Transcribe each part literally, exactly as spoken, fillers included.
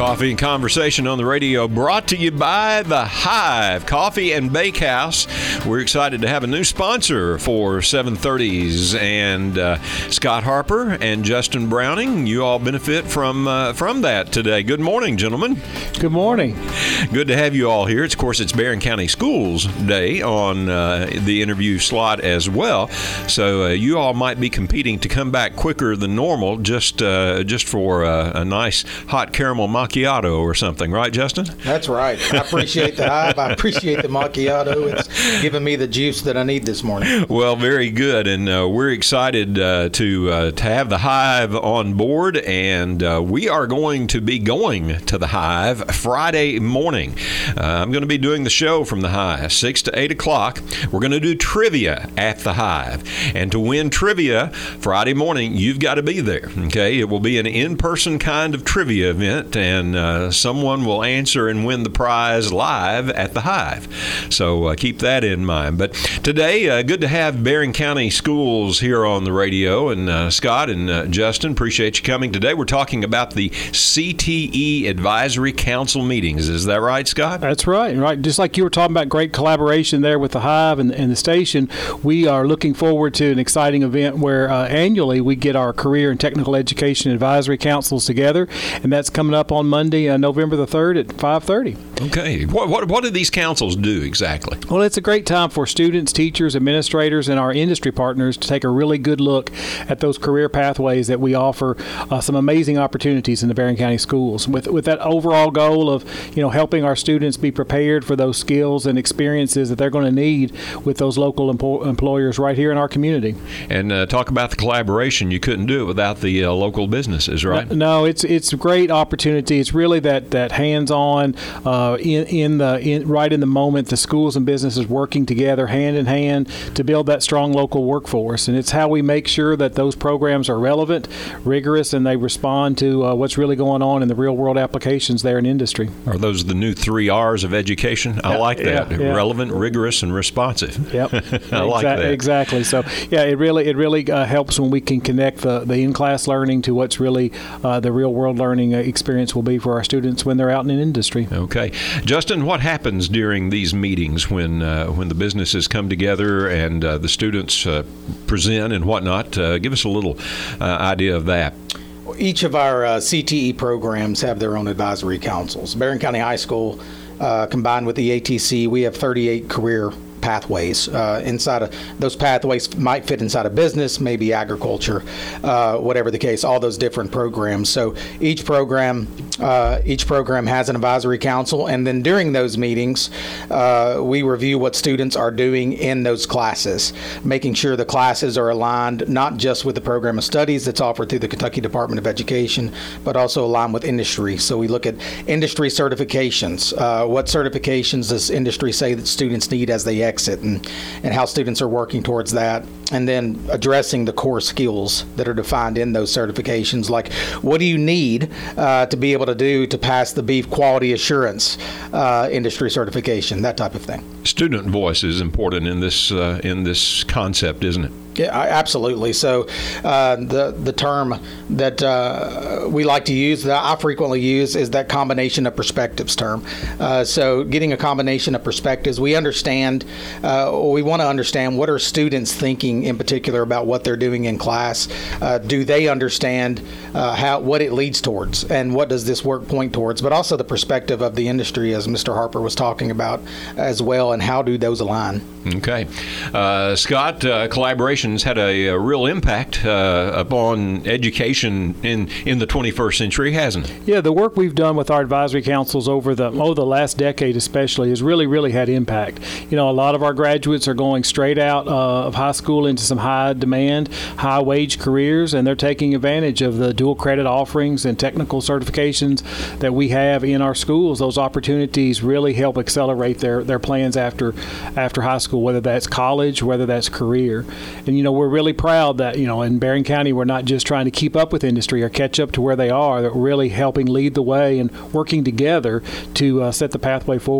Coffee and Conversation on the radio, brought to you by The Hive Coffee and Bakehouse. We're excited to have a new sponsor for seven thirties, and uh, Scott Harper and Justin Browning. You all benefit from uh, from that today. Good morning, gentlemen. Good morning. Good to have you all here. It's, of course, it's Barron County Schools Day on uh, the interview slot as well. So uh, you all might be competing to come back quicker than normal, just uh, just for uh, a nice hot caramel macchiato or something, right, Justin? That's right. I appreciate the Hive. I appreciate the macchiato. It's giving me the juice that I need this morning. Well, very good, and uh, we're excited uh, to uh, to have the Hive on board, and uh, we are going to be going to the Hive Friday morning. Uh, I'm going to be doing the show from the Hive, six to eight o'clock. We're going to do trivia at the Hive, and to win trivia Friday morning, you've got to be there. Okay, it will be an in-person kind of trivia event, and uh, someone will answer and win the prize live at the Hive. So uh, keep that in mind. But today, uh, good to have Barron County Schools here on the radio, and uh, Scott and uh, Justin, appreciate you coming today. We're talking about the C T E Advisory Council meetings. Is that right, Scott? That's right. Right. Just like you were talking about great collaboration there with the Hive and, and the station, we are looking forward to an exciting event where uh, annually we get our career and technical education advisory councils together, and that's coming up on Monday, uh, November the third at five thirty. Okay. What, what what do these councils do exactly? Well, it's a great time for students, teachers, administrators, and our industry partners to take a really good look at those career pathways that we offer. Uh, some amazing opportunities in the Barron County schools, with with that overall goal of you know helping our students be prepared for those skills and experiences that they're going to need with those local empo- employers right here in our community. And uh, talk about the collaboration. You couldn't do it without the uh, local businesses, right? No, no, it's it's a great opportunity. It's really that that hands-on, uh, in in the in, right in the moment, the schools and businesses working together hand in hand to build that strong local workforce. And it's how we make sure that those programs are relevant, rigorous, and they respond to uh, what's really going on in the real-world applications there in industry. Are those the new three R's of education? I yeah, like that. Yeah, yeah. Relevant, rigorous, and responsive. Yep. I like Exa- that. Exactly. So, yeah, it really it really uh, helps when we can connect the, the in-class learning to what's really uh, the real-world learning experience will be for our students when they're out in an industry. Okay. Justin, what happens during these meetings when uh, when the businesses come together and uh, the students uh, present and whatnot? Uh, give us a little uh, idea of that. Each of our uh, C T E programs have their own advisory councils. Barron County High School, uh, combined with the A T C, we have thirty-eight career pathways. Uh, inside of those pathways might fit inside of business, maybe agriculture, uh, whatever the case, all those different programs. So each program uh, each program has an advisory council, and then during those meetings, uh, we review what students are doing in those classes, making sure the classes are aligned not just with the program of studies that's offered through the Kentucky Department of Education, but also aligned with industry. So we look at industry certifications. Uh, what certifications does industry say that students need as they exit, and, and how students are working towards that, and then addressing the core skills that are defined in those certifications, like what do you need uh, to be able to do to pass the beef quality assurance uh, industry certification, that type of thing. Student voice is important in this uh, in this concept, isn't it? Yeah, absolutely. So uh, the the term that uh, we like to use, that I frequently use, is that combination of perspectives term. Uh, so getting a combination of perspectives, we understand, uh, we want to understand what are students thinking in particular about what they're doing in class. Uh, do they understand uh, how what it leads towards, and what does this work point towards? But also the perspective of the industry, as Mister Harper was talking about as well, and how do those align? Okay. Uh, Scott, uh, collaborations had a, a real impact uh, upon education in, in the twenty-first century, hasn't it? Yeah, the work we've done with our advisory councils over the oh the last decade especially has really, really had impact. You know, a lot of our graduates are going straight out uh, of high school into some high demand, high wage careers, and they're taking advantage of the dual credit offerings and technical certifications that we have in our schools. Those opportunities really help accelerate their, their plans after after high school, whether that's college, whether that's career. And, you know, we're really proud that, you know, in Barron County, we're not just trying to keep up with industry or catch up to where they are, that we're really helping lead the way and working together to uh, set the pathway forward.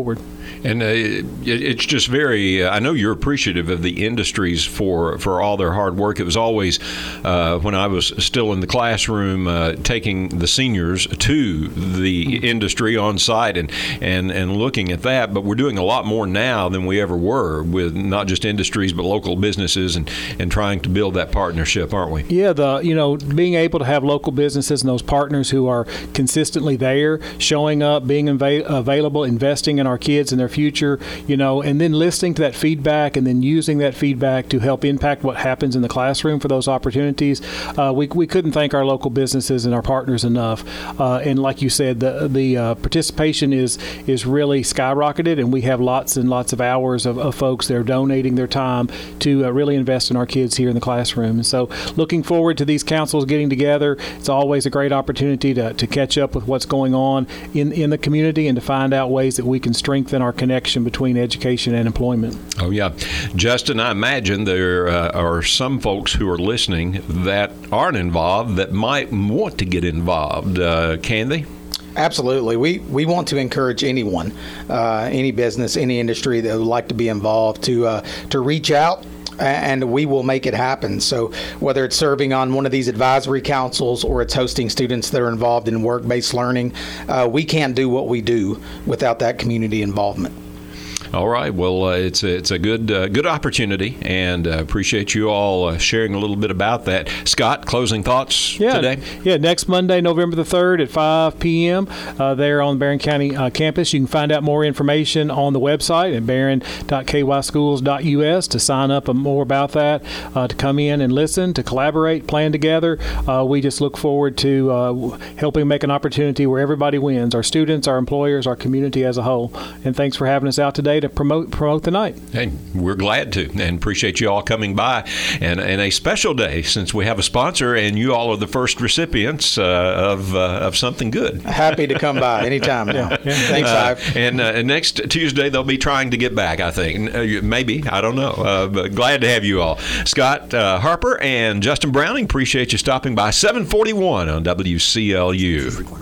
And uh, it, it's just very, uh, I know you're appreciative of the industries for, for all their hard work. It was always, uh, when I was still in the classroom, uh, taking the seniors to the industry on site and, and, and looking at that. But we're doing a lot more now than we ever were with not just industries, but local businesses and, and trying to build that partnership, aren't we? Yeah, the you know, being able to have local businesses and those partners who are consistently there, showing up, being ava- available, investing in our kids and their future, you know, and then listening to that feedback and then using that feedback to help impact what happens in the classroom for those opportunities. Uh, we, we couldn't thank our local businesses and our partners enough. Uh, and like you said, the the uh, participation is is really skyrocketed, and we have lots and lots of hours of, of folks that are donating their time to uh, really invest in our kids here in the classroom. And so looking forward to these councils getting together. It's always a great opportunity to, to catch up with what's going on in, in the community and to find out ways that we can strengthen our connection between education and employment. Oh, yeah. Justin, I imagine there uh, are some folks who are listening that aren't involved that might want to get involved. Uh, can they? Absolutely. We we want to encourage anyone, uh, any business, any industry that would like to be involved to uh, to reach out, and we will make it happen. So whether it's serving on one of these advisory councils or it's hosting students that are involved in work-based learning, uh, we can't do what we do without that community involvement. All right. Well, uh, it's a, it's a good uh, good opportunity, and uh, appreciate you all uh, sharing a little bit about that. Scott, closing thoughts yeah, today? Yeah, next Monday, November the third at five p.m. Uh, there on the Barron County uh, campus. You can find out more information on the website at barron dot k y schools dot u s to sign up more about that, uh, to come in and listen, to collaborate, plan together. Uh, we just look forward to uh, helping make an opportunity where everybody wins, our students, our employers, our community as a whole. And thanks for having us out today to promote promote the night. Hey, we're glad to, and appreciate you all coming by. And, and a special day since we have a sponsor, and you all are the first recipients uh, of uh, of something good. Happy to come by anytime now. Yeah. Thanks, uh, Ive. And, uh, and next Tuesday they'll be trying to get back, I think. Uh, maybe, I don't know. Uh, but glad to have you all. Scott uh, Harper and Justin Browning, appreciate you stopping by. seven forty-one on W C L U.